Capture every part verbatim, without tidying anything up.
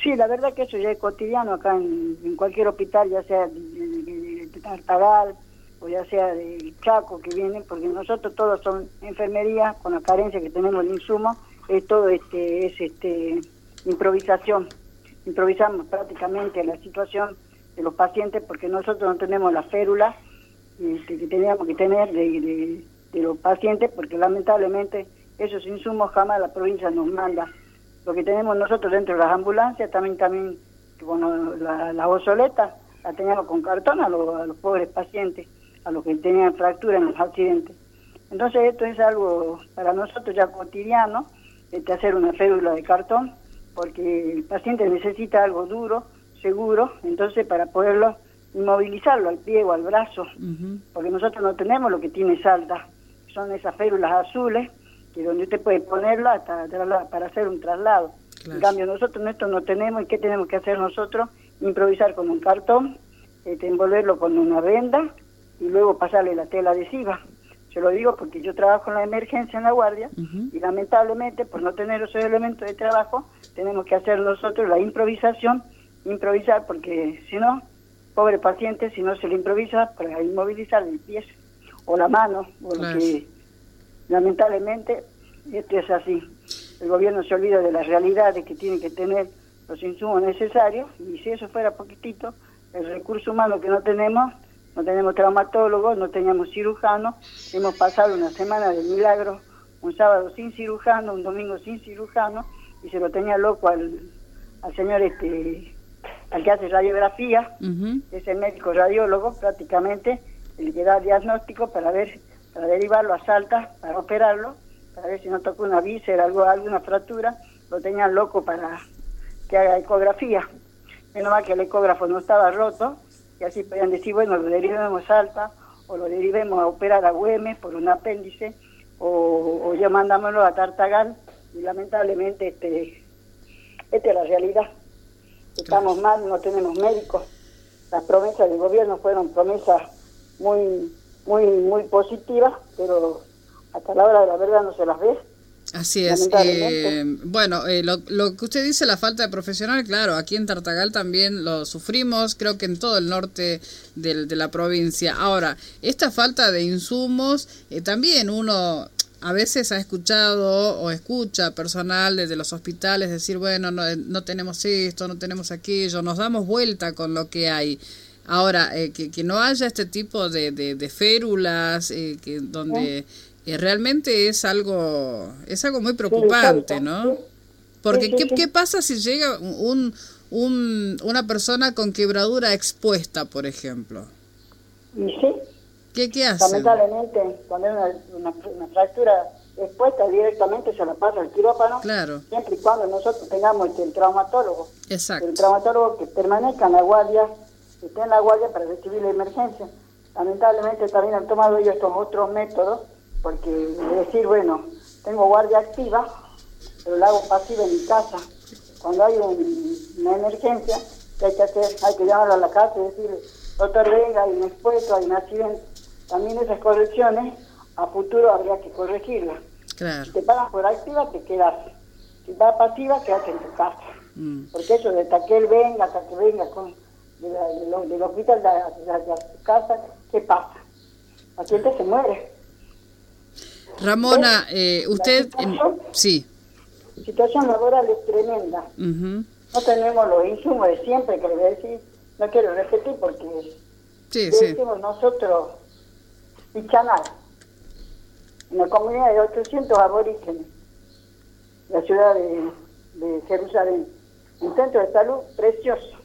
Sí, la verdad que eso ya es cotidiano acá en, en cualquier hospital, ya sea de, de, de Tartagal o ya sea de Chaco que vienen, porque nosotros todos son enfermería, con la carencia que tenemos de insumos, es todo este, es este improvisación. Improvisamos prácticamente la situación de los pacientes porque nosotros no tenemos la férula este, que teníamos que tener de, de, de los pacientes, porque lamentablemente esos insumos jamás la provincia nos manda. Lo que tenemos nosotros dentro de las ambulancias, también también bueno, la, la obsoleta, la teníamos con cartón a los, a los pobres pacientes, a los que tenían fracturas en los accidentes. Entonces esto es algo para nosotros ya cotidiano, este, hacer una férula de cartón, porque el paciente necesita algo duro, seguro, entonces para poderlo inmovilizarlo al pie o al brazo, uh-huh. porque nosotros no tenemos lo que tiene Salta, son esas férulas azules, que donde usted puede ponerla hasta para hacer un traslado. Claro. En cambio nosotros esto no tenemos, y ¿qué tenemos que hacer nosotros? Improvisar con un cartón, este, envolverlo con una venda y luego pasarle la tela adhesiva. Se lo digo porque yo trabajo en la emergencia en la guardia, uh-huh. y lamentablemente por no tener esos elementos de trabajo tenemos que hacer nosotros la improvisación, improvisar porque si no, pobre paciente, si no se le improvisa para inmovilizar el pie o la mano, o claro. lo que lamentablemente esto es así. El gobierno se olvida de la realidad de que tiene que tener los insumos necesarios, y si eso fuera poquitito, el recurso humano que no tenemos, no tenemos traumatólogos, no teníamos cirujanos, hemos pasado una semana de milagro, un sábado sin cirujano, un domingo sin cirujano, y se lo tenía loco al, al señor este al que hace radiografía, uh-huh. es el médico radiólogo prácticamente, el que da diagnóstico para ver, para derivarlo a Salta, para operarlo, para ver si no toca una víscera, algo, alguna fractura, lo tenían loco para que haga ecografía. Menos mal que el ecógrafo no estaba roto, y así podían decir, bueno, lo derivemos a Salta, o lo derivemos a operar a Güemes por un apéndice, o, o ya mandámoslo a Tartagal, y lamentablemente este, esta es la realidad. Estamos mal, no tenemos médicos. Las promesas del gobierno fueron promesas muy, muy, muy positivas, pero hasta la hora de la verdad no se las ve. Así es. Eh, bueno, eh, lo, lo que usted dice, la falta de profesional, claro, aquí en Tartagal también lo sufrimos, creo que en todo el norte del, de la provincia. Ahora, esta falta de insumos, eh, también uno a veces ha escuchado o escucha personal desde los hospitales decir, bueno, no, no tenemos esto, no tenemos aquello, nos damos vuelta con lo que hay. Ahora, eh, que, que no haya este tipo de, de, de férulas, eh, que donde... ¿Eh? Eh, realmente es algo es algo muy preocupante, ¿no? Porque ¿qué, qué pasa si llega un, un una persona con quebradura expuesta, por ejemplo? ¿Y sí? ¿Qué, qué hace? Lamentablemente, cuando hay una, una, una fractura expuesta, directamente se la pasa al quirófano, claro. siempre y cuando nosotros tengamos este, el traumatólogo. Exacto. El traumatólogo que permanezca en la guardia, que esté en la guardia para recibir la emergencia. Lamentablemente también han tomado ellos estos otros métodos, porque decir, bueno, tengo guardia activa, pero la hago pasiva en mi casa. Cuando hay un, una emergencia, que hay que hacer, hay que llamarlo a la casa y decir, doctor, venga, hay un expuesto, hay un accidente. También esas correcciones, a futuro habría que corregirlas. Claro. Si te pagan por activa, te quedas. Si vas pasiva, quedas en tu casa. Mm. Porque eso de hasta que él venga, hasta que venga con, de la, de lo, del hospital de, de, de, de tu casa, ¿qué pasa? El paciente se muere. Ramona, eh, usted... Situación, sí. La situación laboral es tremenda. Uh-huh. No tenemos los insumos de siempre, que le voy a decir, no quiero repetir porque sí, decimos sí. nosotros, Pichanal, una comunidad de ochocientos aborígenes, la ciudad de, de Jerusalén, un centro de salud precioso.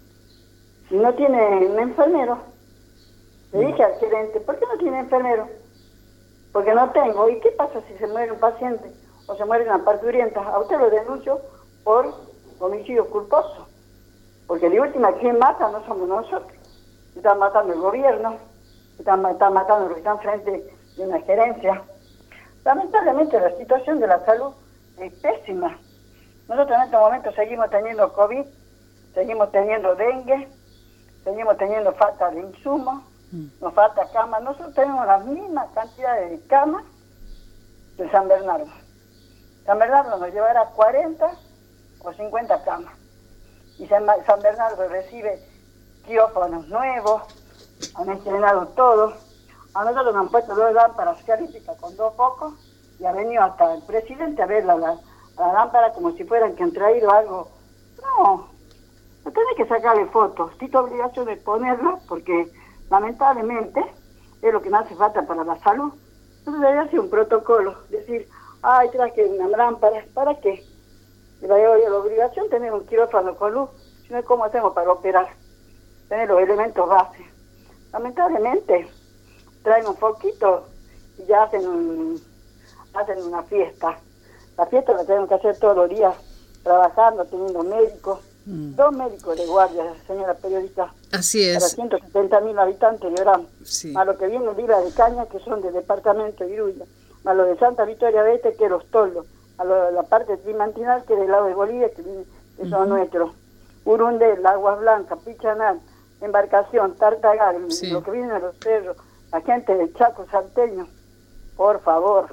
Y no tiene un enfermero. Le dije al gerente, ¿por qué no tiene enfermero? Porque no tengo. ¿Y qué pasa si se muere un paciente o se muere una parturienta? A usted lo denuncio por homicidio culposo. Porque de última, ¿quién mata? No somos nosotros. Están matando el gobierno, están, están matando los que están frente de una gerencia. Lamentablemente la situación de la salud es pésima. Nosotros en este momento seguimos teniendo COVID, seguimos teniendo dengue, seguimos teniendo falta de insumos. Nos falta camas. Nosotros tenemos la misma cantidad de camas de San Bernardo. San Bernardo nos llevará cuarenta o cincuenta camas. y San, San Bernardo recibe quirófanos nuevos, han estrenado todo. A nosotros nos han puesto dos lámparas críticas con dos focos y ha venido hasta el presidente a ver la, la, la lámpara como si fueran que han traído algo. No, no tenés que sacarle fotos, sí tu obligación de ponerla porque lamentablemente es lo que nos hace falta para la salud. Entonces debería ser un protocolo, decir, ay, traje una lámpara, ¿para qué? Y la, la obligación de tener un quirófano con luz, si no, ¿cómo hacemos para operar? Tener los elementos base. Lamentablemente traen un foquito y ya hacen un, hacen una fiesta. La fiesta la tenemos que hacer todos los días, trabajando, teniendo médicos. Mm. Dos médicos de guardia, señora periodista. Así es. Para ciento setenta mil habitantes de Orán. Sí. A lo que viene Vila de Caña, que son del departamento de Iruya. A lo de Santa Victoria de Este, que es los Toldos. A lo de la parte trimantinal, que es del lado de Bolivia, que, que son uh-huh. nuestros. Urundel, Aguas Blancas, Pichanal, Embarcación, Tartagal, sí. Lo que viene de los cerros, la gente de Chaco, Salteño. Por favor.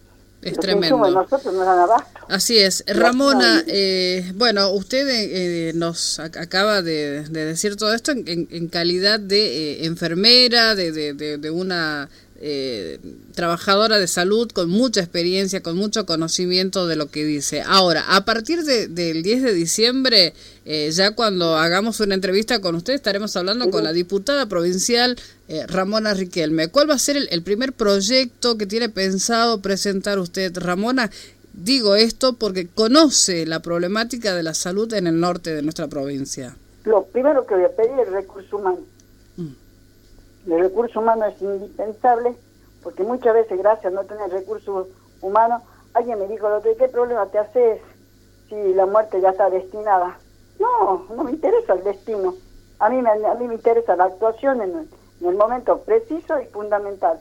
Es tremendo. Nosotros no dan abasto. Así es. Ramona, eh, bueno, usted eh, nos acaba de, de decir todo esto en, en calidad de eh, enfermera, de, de, de, de una eh, trabajadora de salud con mucha experiencia, con mucho conocimiento de lo que dice. Ahora, a partir de, del diez de diciembre, eh, ya cuando hagamos una entrevista con usted, estaremos hablando sí. con la diputada provincial eh, Ramona Riquelme. ¿Cuál va a ser el, el primer proyecto que tiene pensado presentar usted, Ramona? Digo esto porque conoce la problemática de la salud en el norte de nuestra provincia. Lo primero que voy a pedir es recurso humano. Mm. El recurso humano es indispensable porque muchas veces, gracias a no tener recursos humanos, alguien me dijo, ¿qué problema te haces si la muerte ya está destinada? No, no me interesa el destino. A mí me, a mí me interesa la actuación en el, en el momento preciso y fundamental.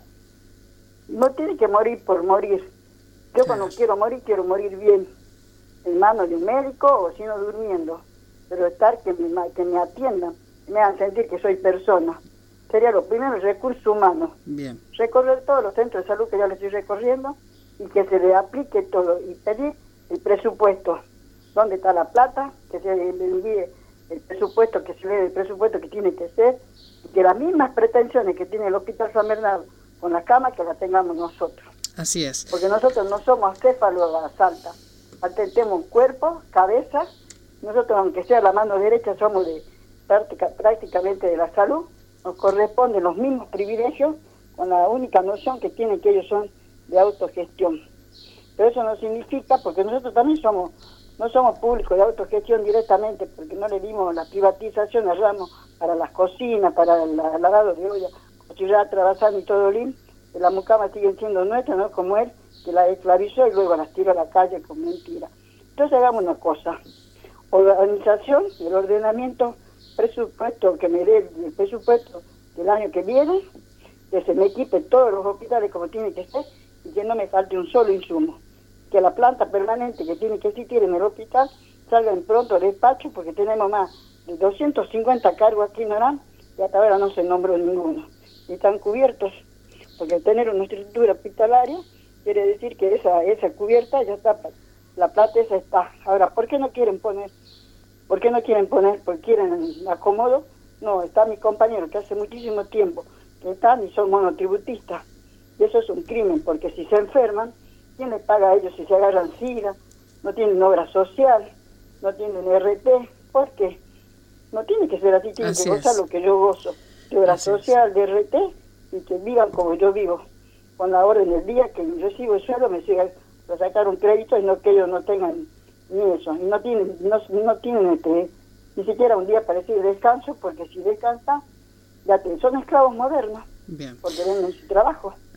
No tiene que morir por morir. Yo cuando quiero morir, quiero morir bien, en manos de un médico o si no durmiendo, pero estar que me, que me atiendan, me hagan sentir que soy persona. Sería lo primero, el recurso humano. Bien. Recorrer todos los centros de salud que ya les estoy recorriendo y que se le aplique todo y pedir el presupuesto. ¿Dónde está la plata? Que se le envíe el presupuesto, que se le dé el presupuesto que tiene que ser y que las mismas pretensiones que tiene el Hospital San Bernardo con la cama, que la tengamos nosotros. Así es. Porque nosotros no somos acéfalos a la salta. Tenemos cuerpo, cabeza. Nosotros, aunque sea la mano derecha, somos de práctica, prácticamente de la salud. Nos corresponden los mismos privilegios con la única noción que tienen que ellos son de autogestión. Pero eso no significa, porque nosotros también somos, no somos públicos de autogestión directamente, porque no le dimos la privatización al ramo para las cocinas, para el lavado de olla, Cochillá, Trabazán y todo Lin. Las mucamas siguen siendo nuestras, no como él, que las esclavizó y luego las tiró a la calle con mentira. Entonces hagamos una cosa, organización, el ordenamiento, presupuesto, que me dé el presupuesto del año que viene, que se me equipe todos los hospitales como tiene que ser y que no me falte un solo insumo. Que la planta permanente que tiene que existir en el hospital salga en pronto al despacho porque tenemos más de doscientos cincuenta cargos aquí en Orán y hasta ahora no se nombró ninguno. Y están cubiertos. Porque tener una estructura hospitalaria quiere decir que esa esa cubierta ya está, la plata esa está. Ahora, ¿por qué no quieren poner? ¿Por qué no quieren poner? ¿Porque quieren acomodo? No, está mi compañero que hace muchísimo tiempo que están y son monotributistas. Y eso es un crimen, porque si se enferman, ¿quién les paga a ellos si se agarran SIDA? No tienen obra social, no tienen R T. ¿Por qué? No tiene que ser así, tienen así que gozar es. Lo que yo gozo. De obra así social, es. De R T, y que vivan como yo vivo, con la orden del día que recibo el sueldo me siga a sacar un crédito y no que ellos no tengan ni eso, y no tienen, no, no tienen este, ni siquiera un día para decir descanso, porque si descansan, ya te, son esclavos modernos, bien, porque venden su trabajo.